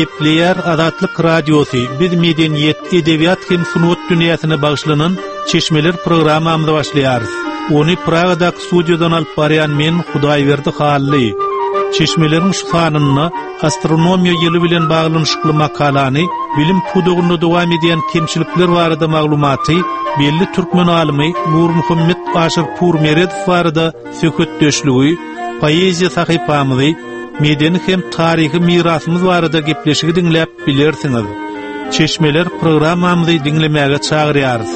Gepleyer Azatlyk Radiosu biz medeniyet, edebiyat hem sunut dünýäsine bagşlanan Çeşmeler programamyzy başlaýarys. Onu Praga'da studiodan alyp barýan men Hudaýberdi Hally. Çeşmelerin şu sanyny astronomiýa ýyly bilen baglanyşykly makalany, bilim tudugyny dowam edýän kemçilikler barada maglumaty, belli türkmen alimy Nur Muhammed Aşyr Purmeredow barada söhbetdeşligi, poeziýa sahypamyzy, medeni hem tarihi mirasymyz barada gepleşigi dinläp bilersiňiz. Çeşmeler programamyzy dinlemäge çagyrýarys.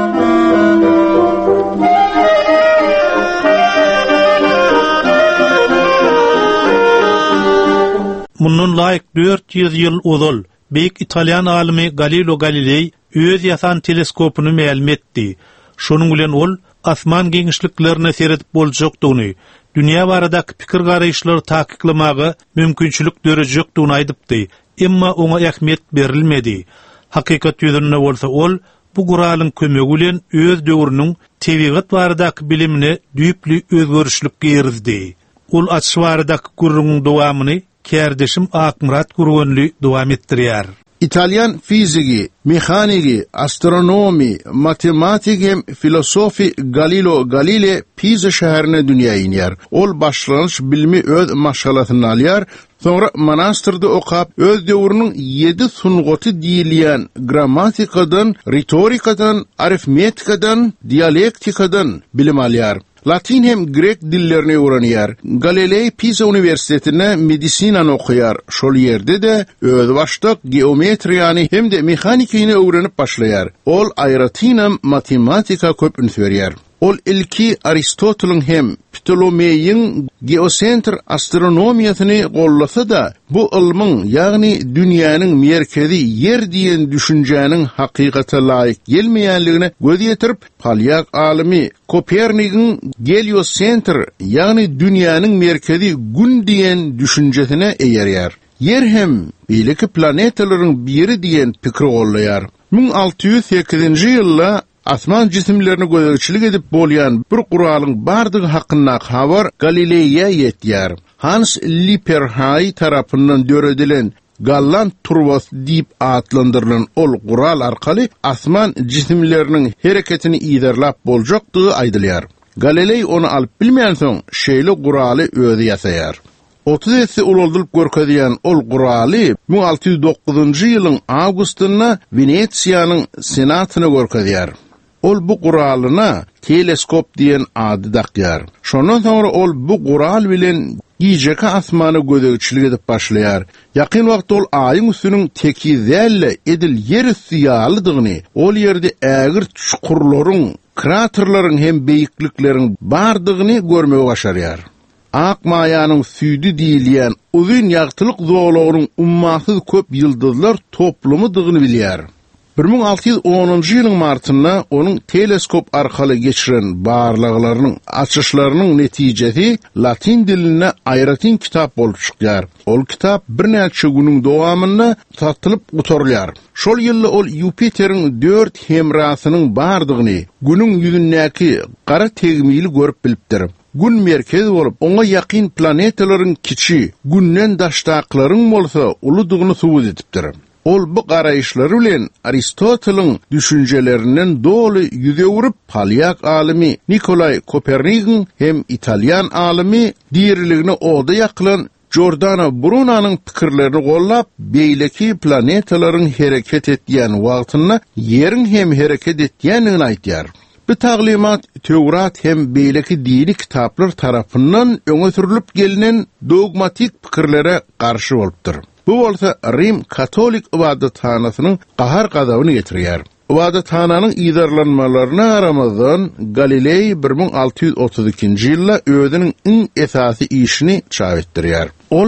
Mundan laýyk 400 ýyl ozal beýik Italiýan alymy Galileo Galilei öz ýasan teleskopuny ma'lum etdi. Şonuň bilen ol asman geňişliklerine seredip boljakdygyny, dünýä baradaky pikir garaýşlary takyklamagy mümkinçilik dörejakdygyny aýdypdy. Emma oňa ähmiýet berilmedi. Hakykat ýüzünde bolsa ol bu guralyň kömegi bilen öz döwrüniň tebigat baradaky bilimini düýpli özgörüşlik gerizdi. Ol açyş baradaky gurrunň dowamyny Kerdeşim Akmurat Gurgunly dowam etdirýär. İtalyan fizigi, mehanigi, astronomi, matematiki hem filosofi Galileo Galilei Pisa şäherine dünýä inýär. Ol başlanýyş bilimi öz maşgalatyny alýar, soňra monastyrda okap öz döwrüniň 7 sungaty diýilýän grammatikadan, retorikadan, aritmetikadan, dialektikadan bilim alýar. Latin hem Grek dillerini öğrenýär. Galilei Pisa Üniversitetine medisinany okuýar. Şol ýerde de öz başdak geometriýany hem de mehanikini öwrenip başlaýar. Ol aýratynam matematika köp ünferýär. Ol ilki Aristotel'in hem Ptolemey'in geosentr astronomiýasyny gollasa da bu ilmiň ýagny dünýäniň merkezi yer diýen düşünjäniň hakykata laýyk gelmeýänligine göz ýetirip Polyak alimi Kopernik'in geliosentr ýagny dünýäniň merkezi gün diýen düşünjesine eýerýär. Yer hem beýleki planetalaryň biri diýen pikir gollaýar. 1608-nji ýylda asman cisimlerini gözegçilik edip bolýan bir guralyň bardygy hakynda habar Galileiýe ýetýär. Hans Lippershey tarapyndan döredilen Gallant turbos diýip atlandyrylan ol gural arkaly asman cisimleriniň hereketini iýerlap boljakdygy aýdylýar. Galilei onu alyp bilmeýän soň şeýle guraly özi ýasaýar. 30 ululdurup görkezýän ol guraly 1609-njy ýylyň awgustyna Venesiýanyň senatyna görkezýär. Ol bu guralyna teleskop diýen ady dakýar. Şondan soňra ol bu gural bilen giýjeki asmany gözegçilik edip başlaýar. Ýakyn wagt ol aýyň üstüniň tekizelle edil yer üstü ýalydygyny, ol ýerde ägir çukurlaryň, kraterlaryň hem beýiklikleriň bardygyny görmegi başarýar. Ak maýanyň süýdi diýilýän uzun ýagtylyk zowlagynyň ummasyz köp ýyldızlar toplumydygyny bilýär. 1610-njy ýylyň martynda onuň teleskop arkaly geçiren barlaglarynyň açyşlarynyň netijesi latin diline aýratyn kitap bolup çykýar. Ol kitap bir näçe günüň dowamynda satylyp gutorulýar. Şol ýylda ol Jupiter'iň 4 hemrasynyň bardygyny, günüň ýüzündäki gara tegmili görüp bilipdir. Gün merkezi bolup, oňa ýakyn planetalaryň kiçi, günden daşdaklaryň bolsa uludygyny subut edipdir. Ol bu garaýyşlary bilen Aristotel'in düşünjelerinden doly ýüze urup Polyak alimi Nikolay Kopernik'in hem İtalyan alimi diýerligine oda ýaklan Giordano Brunoniň pikirlerini gollap, beýleki planetalaryň hereket etýän wagtyna ýeriň hem hereket etýänini aýtýar. Bu taglimat Tewrat hem beýleki dini kitaplar tarapyndan öňe sürilip gelinen dogmatik pikirlere garşy bolupdyr. Bu bolsa Rim Katolik ibadathanasynyň gahar gazabyny getirýär. Ibadathanyň iýerlenmelerini aramazdan Galilei 1632-nji ýylda özüniň iň esasy işini çap etdirýär. Ol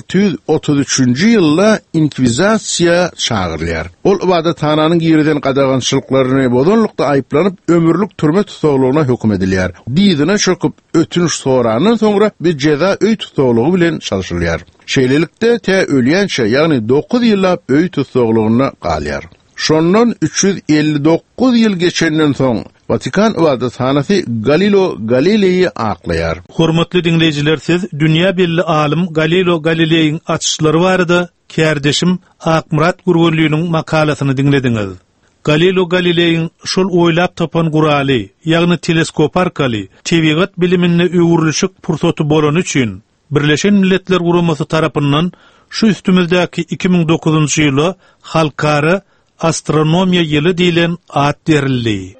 1633-nji ýylda inkvizasiýa çagyrylýar. Ol ibadathanyň ýerden gadagançylyklaryny bozanlykda aýplanyp ömürlük türme tutulgyna hökm edilýär. Diýdine çöküp ötünç sorandan soňra bir ceza öý tutulgy bilen çalyşylýar. Şeýlelikde te ölýänçe, ýagny 9 ýyllap öý tutulgyna galýar. Şondan 359 yıl geçenden soň Vatikan ibadethanasy Galileo Galilei'yi aklayar. Hormatly dinleyijiler, siz dünýä belli alim Galileo Galilei'ň açyşlary barada kärdeşim Akmurat Gurgurlynyň makalasyny dinlediňiz. Galileo Galilei'ň şol oýlap tapan guraly, ýagny teleskop arkaly tebigat bilimine öwürlüşik pursaty bolan üçin Birleşen Milletler Guramasy tarapyndan şu üstümizdäki 2009-njy ýyly halkara astronomiýa ýyly diýilen ad berildi.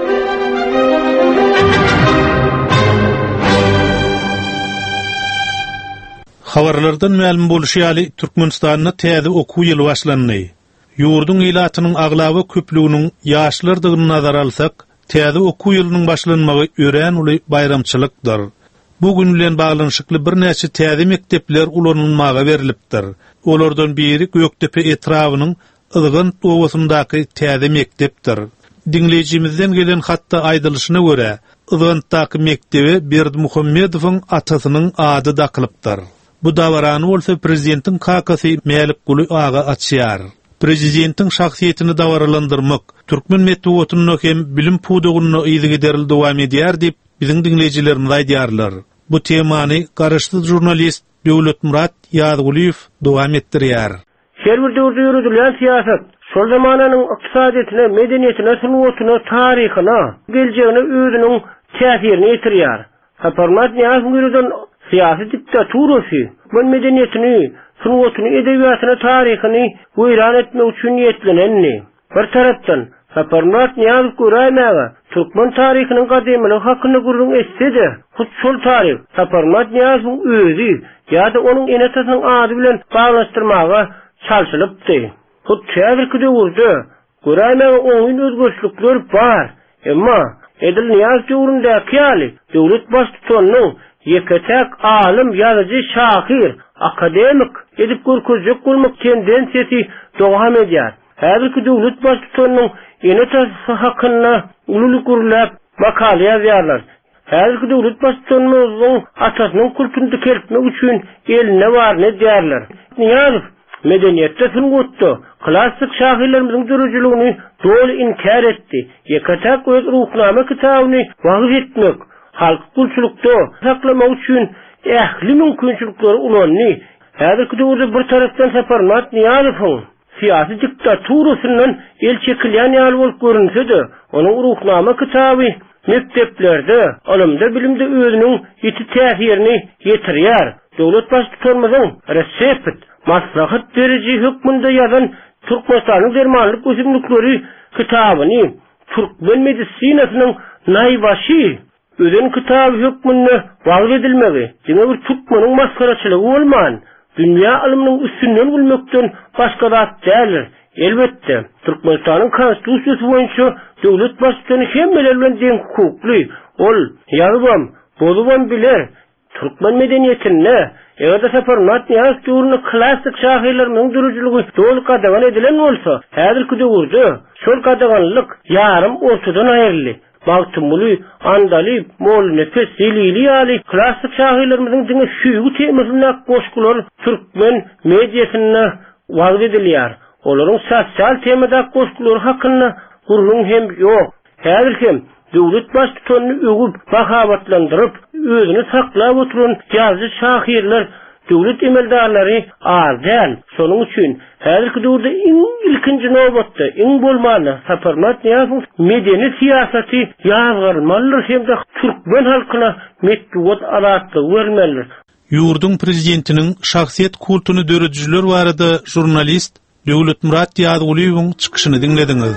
Habarlardan ma'lum bolýaly, Türkmenistanda täze okuw ýyly başlandy. Ýurdun ilatynyň aglaby köplüginiň ýaşlardygyny nazara alsak, täze okuw ýylynyň başlanmagy ören uly bayramçylykdyr. Bu gün bilen baglanyşykly bir näçe täze mektepler ulanylmaga berilipdir. Olardan biri Göktepe etrawynyň Ygyn owasyndaky täze mektepdir. Dinlejimizden gelen hatda aýdylyşyna görä, Ygyndaky mektebi Berdimuhammedowyň atasynyň ady daklypdyr. Bu dawarany bolsa prezidentiň kakasy Mälikguly aga açýar. Prezidentiň şahsiýetini dawaralandyrmak, türkmen metodiýatyny hem bilim pudugyny ýygy gideril dowam edýär diýip biziň dinleyijilerimiz aýdýarlar. Bu temany garaşdy jurnalist Döwletmurat Ýazguliýew dowam etdirýär. Her bir döwürde ýürüdilen siýasat şol zamananyň ykdysadyetine, medeniýetine, sunuwatyna, taryhyna, geljegine özüniň täsirini ýetirýär. Haparmat ýazgyrdan siyasi diktaturasy, bu medeniýetini, sunuwatyny, edebiýatyny, taryhyny weýran etmek üçin ýetlenenni. Bir tarapdan Saparmat Niýazow Guraýmaga Türkmen taryhynyň gadymlygy hakyny gurulun etsede, şol taryh Saparmat Niýazowyň özü ýa-da onuň enetasynyň ady bilen baglaşdyrmaga çalşylypdy. Bu täzirki döwürde Guraýmaga oňun özgörçlükleri bar, emma Edil Niýazow döwründe ýaly döwlet başçysynyň ýeketek alim, ýazyjy, şahyr, akademik edip görkezjek bolmak tendensiýasy dowam edýär. Häzirki döwlet başçysynyň enetasy hakyna ululu gurulap makale ýazýarlar. Häzirki döwlet başçysynyň atasynyň kulturyny keltmek üçin eline barny diýerler. Niýazow medeniýetde sungatda klassik şahyrlarymyzyň dürüjligini doly inkar etdi. Ýeketek öz ruhnama kitabyny wagt etmek, halk kulçulukda saklamak üçin ähli mümkinçilikleri ulanny. Häzirki döwürde bir tarapdan Saparmat Niýazowyň siyasi diktaturasynyň el çekilýän ýaly bolup görünse-de, onuň ruhnama kitaby mekteplerde, alymda bilimde özüniň ýeti täsirini ýetirýär. Döwlet başçylarymyzyň resepet, maslahat deriji hükmünde ýazan Türkmenistanyň dermanlyk ösümlikleri kitabyny Türkmen medisinasynyň naýbaşy özüň kitaby hükmünde wagt edilmegi, diňe bir Türkmeniň maskaraçylygy bolman, dünýä ilminiň üstünden bilmekden başga zat dälir. Elbetde, Türkmenistanyň konstitusiýasy boýunça döwlet başçysyny hemmeler bilen deň hukukly, ol ýazbam, bozubam biler. Türkmen medeniýetine, ýa-da Saparmat Niýazow döwrüne klassik şahyrlaryň dürüjligi doly gadagan edilen bolsa, häzirki döwürde şol gadaganlyk ýarym ortadan aýrly. Bagtymly, Andaly, Mol Nefes, Selili ýaly klassik şahyrlarymyzyň diňe şüýgü temasyna goşgular Türkmen mediýasyna wagt edilýär. Olaryň sosial temada goşgulary hakyna gurulun hem ýok. Häzir hem döwlet başçysyny ögüp bahabatlandyryp özüni saklap oturan ýazgy şahyrlar, döwlet emeldarlary ardan. Şonuň üçin häzirki döwürde ilkinji nowbatda bolmaly Saparmat Niýazow medeni siýasaty ýazgyrmaly hemde Türkmen halkyna metduat aratlyk bermeli. Ýurdun prezidentiniň şahsiýet kultuny dörüjüler barada jurnalist Döwletmurat Ýazguliewiň çykyşyny dinlediňiz.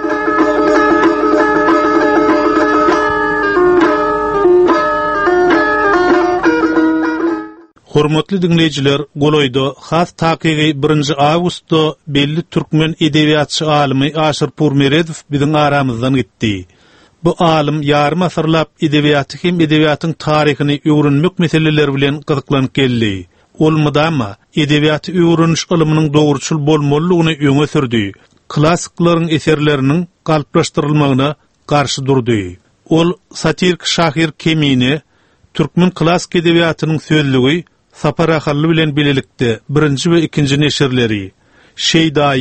Hormatly dinleyijiler, Goloýda has takygy 1 awgustda belli türkmen edebiýatçy alymy Aşyr Purmeredow biziň aramyzdan gitdi. Bu alim ýarym asyrlap edebiýaty hem edebiýatyň taryhyny öwrenmek meseleleri bilen gyzyklanyp geldi. Ol mydama edebiýaty öwreniş ilminiň dogruçul bolmalygyny öňe sürdi. Klassiklaryň eserleriniň galplaşdyrylmagyna garşy durdy. Ol satirik şahyr kemini türkmen klassik edebiýatynyň sözlügi Sapar Ahally bilen bilelikde 1-nji we 2-nji neşirleri, Şeýdaýy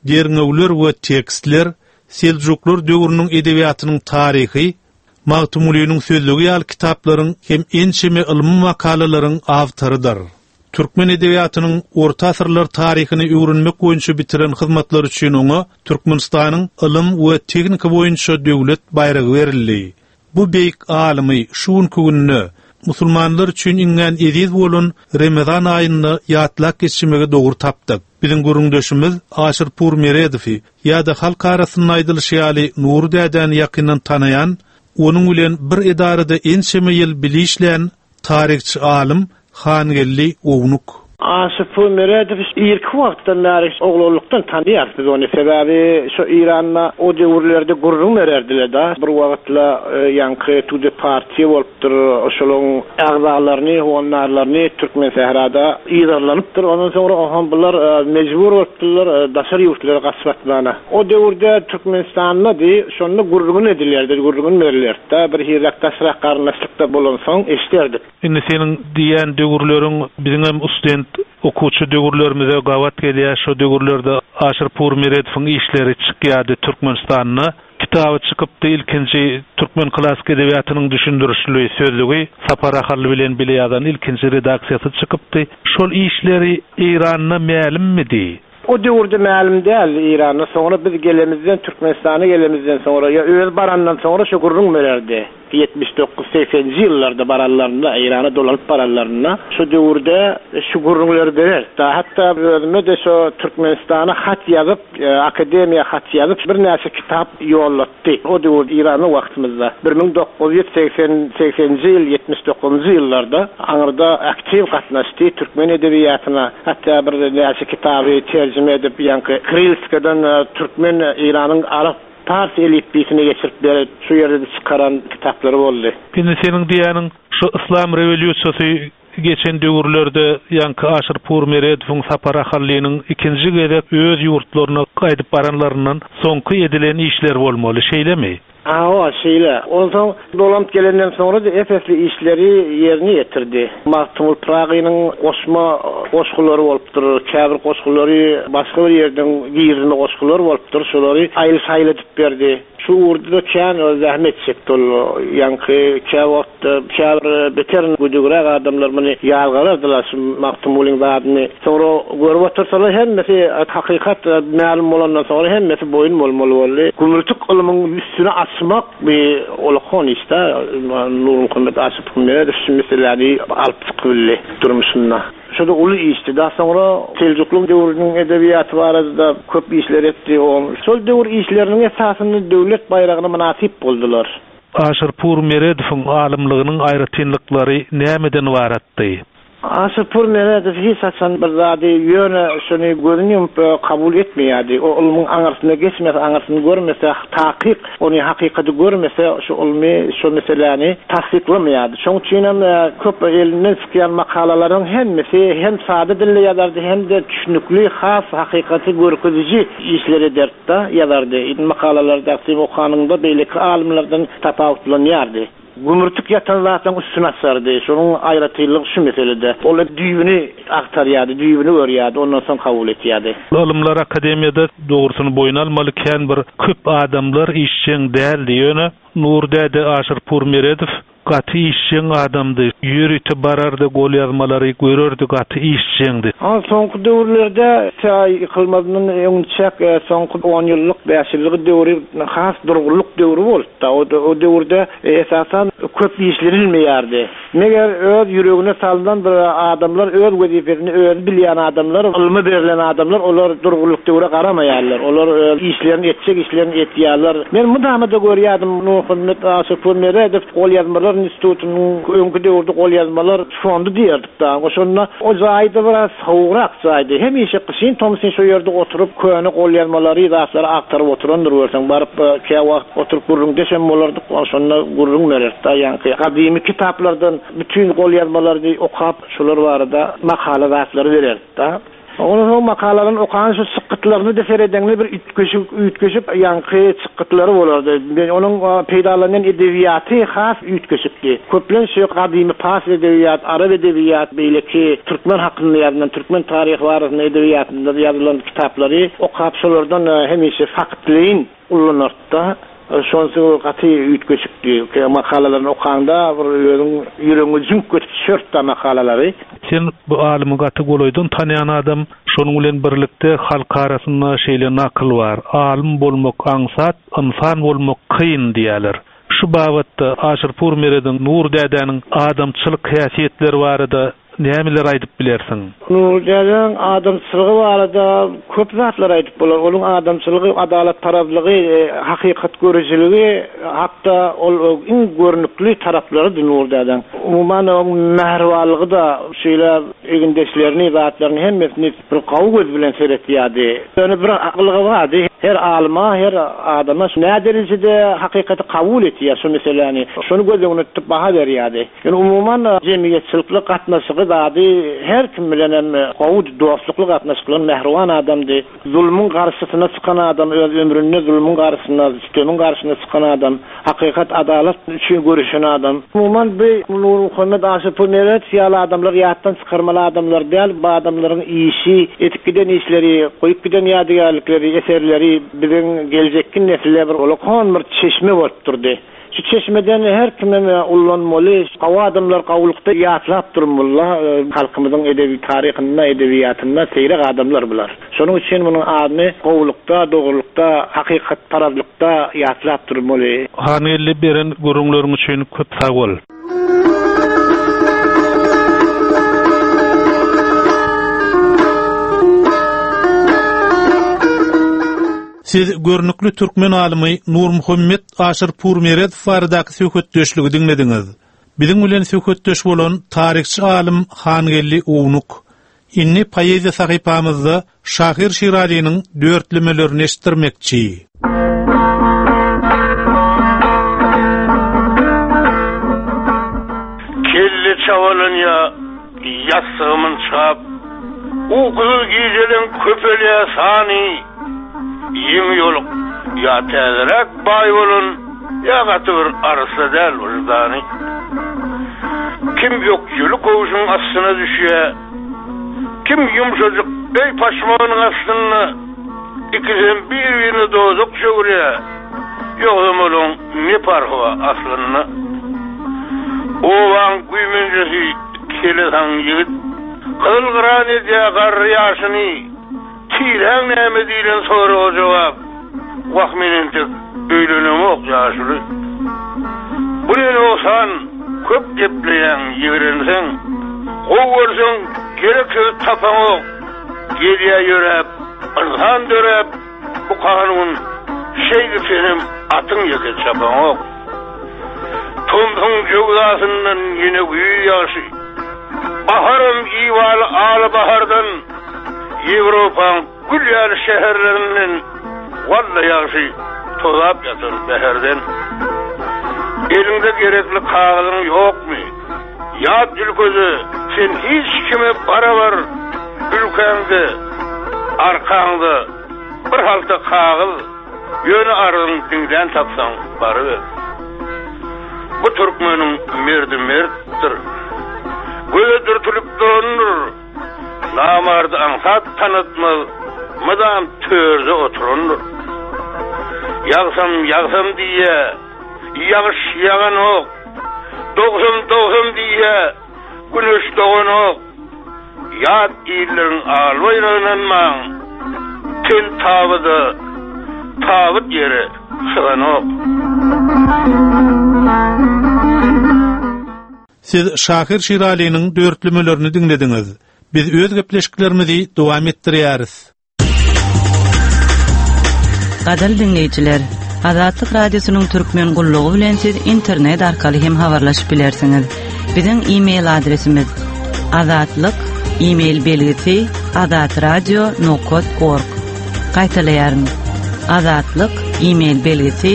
derňewler we tekstler Seljuklar döwrüniň edebiýatynyň taryhy, Magtumulynyň sözlügi ýaly kitaplaryň hem ençeme ilmi makalalaryň awtorydyr. Türkmen edebiýatynyň orta asyrlar taryhyny öwrenmek boýunça bitiren hyzmatlary üçin oňa Türkmenistanyň ilim we teknika boýunça döwlet bayragy berildi. Bu beýik alymy şuň gününe musulmanlar üçin iňen ediz bolan Ramazan aýyny ýatlak geçirmege dogry tapdyk. Biziň gurundaşymyz Aşyr Purmeredowy ýa-da halk arasynda aýdylşy ýaly Nur däden ýakyndan tanaýan, onuň bilen bir edarada ençeme ýyl bilişlen tarihçi alim Hangelli Ownuk. Aşyr Purmeredow ilk wagtdan bäri oglulukdan tanýar biz onu. Sebäbi şu İranma o döwürlerde gurrun bererdiler da. Bir wagtla ýanky tude partiýa bolupdyr. Oşoň agzalaryny, honarlaryny Türkmen sehrada ýydarlanypdyr. Ondan soňra ohan bular mejbur bolupdylar daşary ýurtlara gaçmatmana. O döwürde Türkmenistanda şonu gurrun edilýärdi, gurrun berilýärdi. Bir hirrakdaşrak garnaşlykda bolan soň eşderdik. Indi senin diýen döwürleriň biziň hem ustent okuwçy döwürlerimize gawat gelýär. Şo döwürlerde Aşyr Purmeredowyň işleri çykýardy Türkmenistanyna. Kitaby çykypdy ilkinji Türkmen klassik edebiýatynyň düşündürüşlüği sözlügi Sapar Ahally bilen bilýärden ilkinji redaksiýasy çykypdy. Şol işleri İranyna mälummidi? O döwürde ma'lum däl İranyna. Soňra biz gelemizden Türkmenistana gelemizden soňra ýa öz barandan soňra şu gurrun bererdi. 79-80-nji ýyllarda barallarynda İrana dolanyp barallarynda şu döwürde şu gurrunlar berer. Hatda özüme de şu Türkmenistana hat ýazyp, akademiýa hat ýazyp bir näçe kitap ýollatdy. O döwür İranyň wagtymyzda 1980-nji ýyl, 79-njy ýyllarda aňyrda aktiv gatnaşdy Türkmen edebiýatyna. Hatda bir näçe kitaby terjime edip ýanky Kirilskadan Türkmen İranyň arap Pars elitbisini geçirip berip şu ýerde çykaran kitaplary boldy. Pindi senin diýäniň şu İslam rewolýusiýasy geçen döwürlerde ýanky Aşyr Purmeredowyň Sapar Ahallynyň ikinji gezek öz ýurtlaryna gaýdyp baranlaryndan soňky edilen işler bolmaly, şeýlemi? O şeýle. Ondan dolanıp gelenden soňra da efesli işleri ýerine ýetirdi. Magtumul Pragynyň goşma goşgulary bolupdyr, käbir goşgulary başga bir ýerden giýirini goşgulary bolupdyr, şolary aýyl-saýly edip berdi. Şu urduda kän zähmet çekdi. Ýanky käbir beterin güdügrek adamlar muny ýalgardylar şu Magtumulyň zadyny. Soňra görüp otursalar hemmesi hakykat ma'lum bolandan soňra hemmesi boyun bolmaly boldy. Gümrük ilminiň üstüne asmak bir olakon işte Nurul Hikmet Aşyr Purmeredow meselelerini alıp çıkıbildi durmuşunda. Şurada ulu işti. Daha sonra Selçuklu döwrüniň edebiýaty barada köp işler etdi. Şol döwür işleriniň esasynda döwlet bayragyna münasip boldular. Aşyr Purmeredowyň alymlygynyň aýratynlyklary nämeden waratdy? Aşyr Purmeredow hiç açan bir zady ýöne şonu görünýär, kabul etmeýärdi. O ilmiň aňarsyna geçmese, aňarsyny görmese, takyk, ony hakykaty görmese, şu ilmi, şu meselelerini tasdiklemýärdi. Şoň üçin hem köp elinden çykýan makalalaryň hemmesi hem sady dilde ýazardy, hem de düşünükli, has, hakykaty görkeziji işler ederdi, ýazardy. Makalalarda okanyňda beýleki alimlerden tapawutlanýardy. Gümrük yatan zaten üstüne sardı. Şunun ayrıtıylığı şu meselede. Ola düýbüni aktarýardy, düýbüni görýärdi, ondan soň kabul etýärdi. Alimler akademiyada doğrusunu boyun almaly, kän bir köp adamlar işçiň däl diýene. Nur däde Aşyr Purmeredow gaty işçiň adamdy. Ýürüti barardy, gol ýazmalary görerdi, gaty işçiňdi. Soňky döwürlerde ýykylmadynyň öňçek soňky 10 ýyllyk, 5 ýyllyk döwri has durgulluk döwri boldy. O döwürde esasan köp işlenilmeýärdi. Meger öz ýüregine salynan bir adamlar, öz wezifesini öz bilýän adamlar, ilmi berilen adamlar, olar durgulluk döwre garamaýarlar. Olar işlerini etjek işlerini etýärler. Men mudamada görýärdim Nurul Hikmet Aşyr Purmeredow gol ýazmalar institutynyň öňkü döwürde gol ýazmalar fondy diýerdik da. Oşonda o jaýda biraz sowrak jaýdy. Hemişe kışyn tomsyn şu ýerde oturup köne gol ýazmalary ýazlary aktaryp oturandyr görseň, baryp käwa oturup gurrun desem bolardy. Oşonda gurrun bererdi. Ýani gadymy kitaplardan bütün gol ýazmalary okap şolar barada makala ýazlary bererdi da. Onun makalaların okan şu sıkıntılarını deferedenle bir ütköşüp yankı sıkıntıları bolardy. Ben onun peýdalanan edebiyatı has ütköşüpdi. Köplen şu kadimi pas edebiyat, Arap edebiyat beýleki Türkmen hakkında yazılan Türkmen tarihi barasında edebiyatında yazılan kitapları o kapsalardan hemişe faktleyin ullanırdı. Şonsu gaty ütköşükdi. Makalalarını okanda yüreğini jünk götürýär makalary. Sen bu alymy gaty goloýdun, tanýan adam şonuň bilen birlikde halk arasynda şeýle nakıl bar. Alim bolmak aňsat, insan bolmak kyn diýerler. Şu babatda Aşyr Purmereden Nur dädäniň adamçylyk häsiýetleri barada nämeler aýdyp bilersiň? Nurjadan adamçylygy barada köp zatlar aýdyp bolar. Onun adamçylygy, adalet taraplygy, hakykat görüjiligi, hatda ol iň görnükli taraplary Nurjadan. Umuman mährwalygy da şeýle egindeşlerini, zatlaryny hemmesini bir gawy göz bilen seretýärdi. Ýöne bir aklygy bardy. Her alma, her adama ne derecede hakikati kabul etýär şu meseleni. Şonu gözden unutup baha berýärdi. Yani umuman jemgyýetçilikle gatnaşygy zady her kim bilen gowud dostlukly gatnaşyklyn mährwan adamdy. Zulmün garşysyna çykan adam, öz ömründe zulmün garşysyna, sistemin garşysyna çykan adam, hakikat adalet üçin görüşen adam. Umuman Nur Muhammed Aşyr Purmerden ýaly adamlar ýatdan çykarmaly adamlar däl, bu adamlaryň işi, etip giden işleri, goýup giden ýadygarlykları, eserleri bizim gelecekki nesiller bir olakon bir çeşme bolup durdy. Şu çeşmeden her kime ullanmaly, gawa adamlar gawlykda ýatlap durmaly. Halkymyzyň edebi taryhynda, edebiyatynda seýrek adamlar bular. Şonuň üçin munyň adyny gowlukda, dogrulukda, hakykat taraplykda ýatlap durmaly. Hanelli beren görüňleriň üçin köp sag bol. Siz görnükli Türkmen alymy Nur Muhammed Aşyr Purmerden baradaky söhbetdeşligi dinlediňiz. Biziň bilen söhbetdeş bolan tarihçi alim Hangelli Uwnuk. Inni poeziýa sahypamyzda Şahyr Şiraziň dörtlemelerini eşitdirmekçi. Kelli çawalynýa ýassygymyň çap, ugyl gijeden köpelýä sany ýeň ýoluk ýa täzerek baý bolun ýa gatyr arasy däl uzdany. Kim ýokçulyk gowşuň astyna düşýär, kim ýumşajyk ey paşmanyň astyna ikiden bir-birini dozuk şöwürýär. Ýogam bolan ne parha aslyny. O wan güýmenjesi kelesan ýigit gylgyran edýär garryaşyny Tiren näme diýen soraga jogap. Wagtmeninde öýlenemok ýaşuly. Bunen olsan köp gepleýän ýigrenseň, gowursaň gerekli tapaňok. Geriýe ýörep, insan dörep, bu kanun şeýle senem atyň ýeke çapaňok. Tumtuň jogdasyndan ýene güýü ýaşy. Baharym iwal aly bahardan Ýewropaň gülýär şäherlerinden walla ýaşy tozap ýatyr beherden. Elinde gerekli kagyzyň ýokmy? Ýat ülkesi sen hiç kime barabar ülkeňde arkaňda bir halta kagyz ýöne argyň diňden tapsaň barıber. Bu türkmeniň merdi mertdir. Göze dürtülüp durunur. Namarda ansat tanıtmaz, mıdam törde oturundur. Yagsam diye, yağış yağan ok, doğsum diye, güneş doğan ok. Yad iyillerin alvayrağınanman, ten tavıt yere sığan ok. Siz Şahyr Şiraziň dörtlemelerini dinlediňiz. Biz öz gepleşiklerimizi dowam etdirýäris. Gaderli dinleýijiler, Azatlyk radiosynyň türkmen gullugy bilen siz internet arkaly hem habarlaşyp bilersiňiz. Biziň e-mail adresimiz azatlyk@azatradio.org. Gaýtaýaryn. Azatlyk e-mail belgisi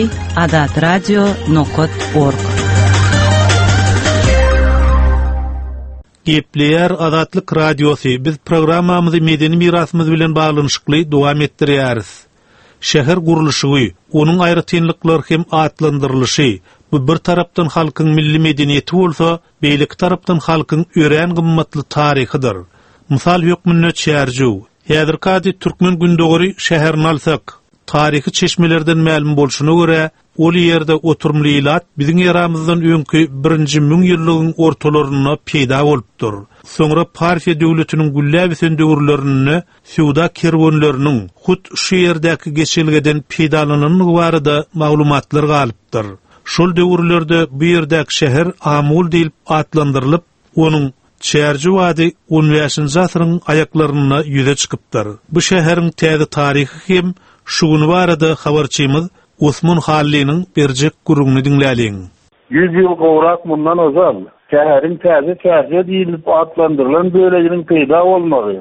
azatradio.org. Gepleyer Azatlyk Radiosu biz programmamyzy medeni mirasymyz bilen baglanyşykly dowam etdirýäris. Şäher gurulşy, onuň aýratynlyklary hem atlandyrylşy, bu bir tarapdan halkyň milli medeniýeti bolsa, beýleki tarapdan halkyň ören gymmatly taryhydyr. Mysal hökmünde çärju, häzirki türkmen gündogary şäherini alsak, taryhy çeşmelerden ma'lum bolşuna görä, ol ýerde oturumlylat biziň ýeramyzdan öňkü 1-nji 1000 ýyllygyň ortalaryna peýda bolupdyr. Soňra Parfiýa döwletiniň gülläp söndürlerini, suwda kerwanlarynyň hut şu ýerdäki geçilgeden peýdalanyny barada maglumatlar galypdyr. Şol döwürlerde bu ýerdäki şäher Amul diýip atlandyrylyp, onuň çärji wady 15-nji asyryň aýaklaryna ýüze çykypdyr. Bu şäheriň täze taryhy hem şuny barada habarçymyz Osman Halliniň berjek gurugny dinläliň. 100 ýyl gowrak mundan ozal, şäheriň täze çärji diýilip atlandyrylan böleginiň peýda bolmagy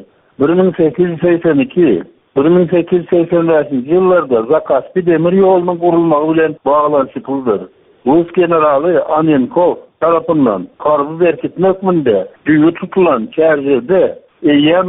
1882-1885 ýyllarda Zakaspi demir ýolunyň gurulmagy bilen baglanşyklydyr. Rus generaly Anenkov tarapyndan Karby berkitme hökmünde düýü tutulan çärjide eýem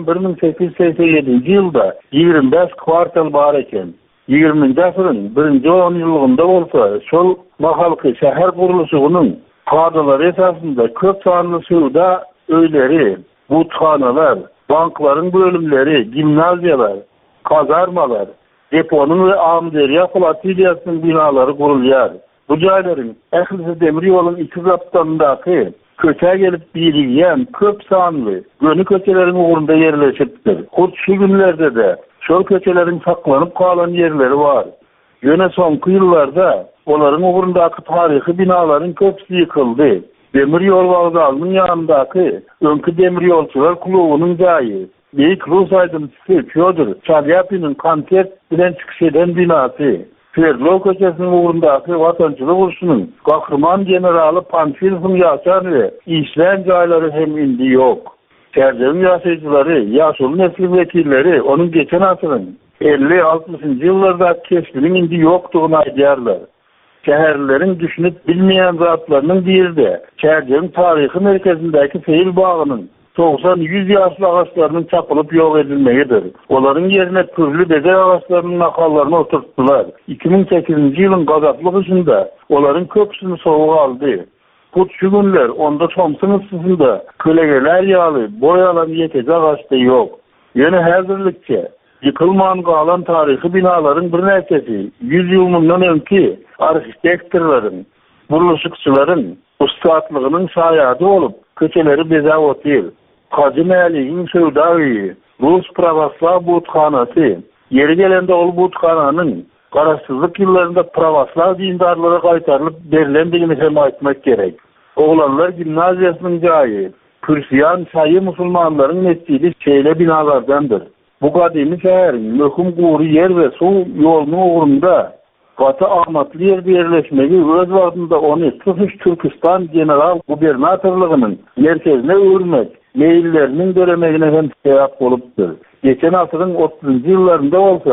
1887 ýylda 25 kwartal bar eken. 20-nji asyryň 1-nji 10 ýyllygynda bolsa, şol mahalky şäher gurulşygynyň kadrlary esasında köp sanly suwda öýleri, butxanalar, banklaryň bölümleri, gimnaziýalar, kazarmalar, deponyň we amderiýa flotiliýasynyň binalary gurulýar. Bu jaýlaryň ählisi demir ýolunyň iki zaptandaky köçe gelip birigýän köp sanly gönü köçeleriň ugrunda ýerleşipdir. Hut şu günlerde de şol köçeleriň saklanyp kalan ýerleri bar. Ýöne soňky ýyllarda olaryň ugrundaky taryhy binalaryň köpsi ýykyldy. Demir ýol wagdalynyň ýanyndaky öňkü demir ýolçular klubynyň jaýy. Beýik Rus aýdymçysy Fyodor Chalyapinin konsert bilen çykyş eden binasy. Sverdlov köçesiniň ugrundaky watançylyk urşunyň gahrman generaly Panfilovň ýaşary işlän jaýlary hem indi ýok. Çärjeň ýaşaýjylary, ýaşul nesli wekilleri onuň geçen asyryň 50-60-njy ýyllarda keşfiniň indi ýokdugyny aýdýarlar. Şäherleriň düşünüp bilmeýän zatlarynyň birinde çärjeň taryhy merkezindäki Seyil bagynyň 90-100 ýaşly agaçlarynyň çapylyp ýok edilmegidir. Olaryň ýerine türlü bezer agaçlarynyň nakallaryny oturtdular. 2008-nji ýylyň gazaplyk üçinde olaryň köpsini sowuk aldy. Bu şu günler onda Thompson ıssısında kölegeler ýaly, boyalan ýeteci agaçda ýok. Ýöne häzirlikçe yıkılman galan taryhy binalaryň bir näçesi 100 ýyl mundan öňki arxitektorlaryň, buruluşçylaryň ustatlygynyň şaýady bolup köçeleri bezäp otyr. Hacı Mäligiň söwdawy, Rus Pravoslav butxanasy, ýeri gelende ol butxananyň garaşsyzlyk ýyllarynda pravoslav dindarlary gaýtarylyp berilendigini hem aýtmak gerek. Oglanlar gimnaziýasynyň jaýy, Pürsiýan saýy musulmanlaryň mescidi şeýle binalardandyr. Bu gadymy şäheriň möhüm gury ýer we suw ýolunyň ugrunda gaty amatly ýer birleşmegi öz wagtynda ony Türkistan general gubernatorlygynyň merkezine öwürmek, meýilleriniň döremegine hem sebäp bolupdyr. Geçen asyryň 30-njy ýyllarynda bolsa,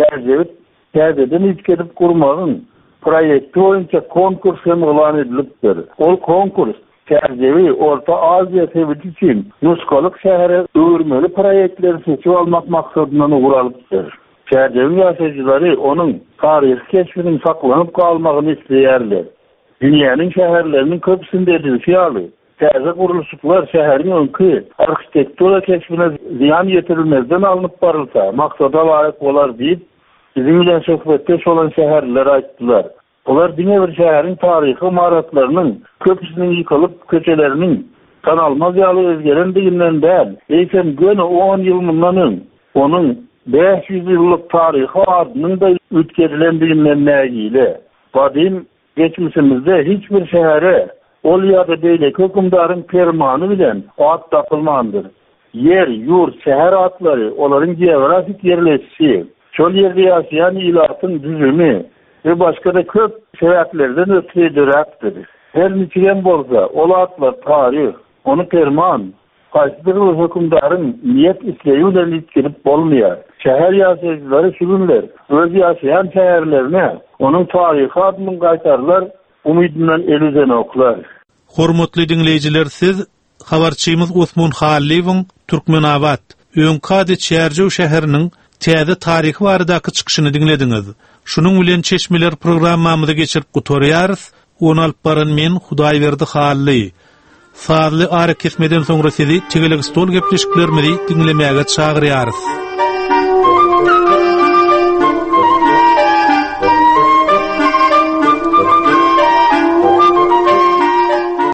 Täzeden ýetip gurmagyň proýekti boýunça konkurs elan edilipdir. Ol konkurs Çärjewi Orta Aziýa sebäbi üçin nusgalyk şähere öwürmeli proýektleri seçip almak maksadyna guralypdyr. Çärjewiň ýaşaýjylary onuň taryhy keşfiniň saklanyp kalmagyny isleýärler. Dünýäniň şäherleriniň köpsinde edilýär. Täze gurulşyklar şäheriň öňkü arxitektura keşfine ziýan ýetirilmezden alınıp barylsa, maksada laýyk bolar diýip bizim bilen söhbetde olan şäherler aýtdylar. Olar diňe bir şäheriň taryhy imaratlarynyň köpüsiniň ýykylyp köçeleriniň tanalmaz ýaly özgerendiginden däl, eýsem göne 10 ýyl mundan onuň 500 ýyllyk taryhy adynyň da ütkerilendiginden nägile. Gadim geçmişimizde hiç bir şähere ol ýa-da beýleki hökümdaryň fermany bilen at tapylmandyr. Yer, ýurt, şäher atlary olaryň geografik ýerleşigi, şol ýerde ýaşaýan ýylatyň düzümi ve başka da köp sebäplerden ötürýärdir. Her niçin bolsa, ol atlar taryh, onu ferman, gaýsydyr hökümdaryň niýet isleýi bilen ýetirip bolmaýar. Şäher ýaşaýjylary şu günler öz ýaşaýan şäherlerine onuň taryhy adyny gaýtarlar, umydyndan elüden oklar. Hormatly dinleýijiler, siz habarçymyz Osman Halliýewiň Türkmenabad, Öňkady Çerjew şäheriniň täze taryhy baradaky çykyşyny dinlediňiz. Şunuň bilen çeşmeler programmamyza geçirip gutorýarys. Onu alyp baran men Hudaýberdi Hally. Fazly ara kesmeden soňra sizi tegelik stol gepleşiklerimizi dinlemäge çagyrýarys.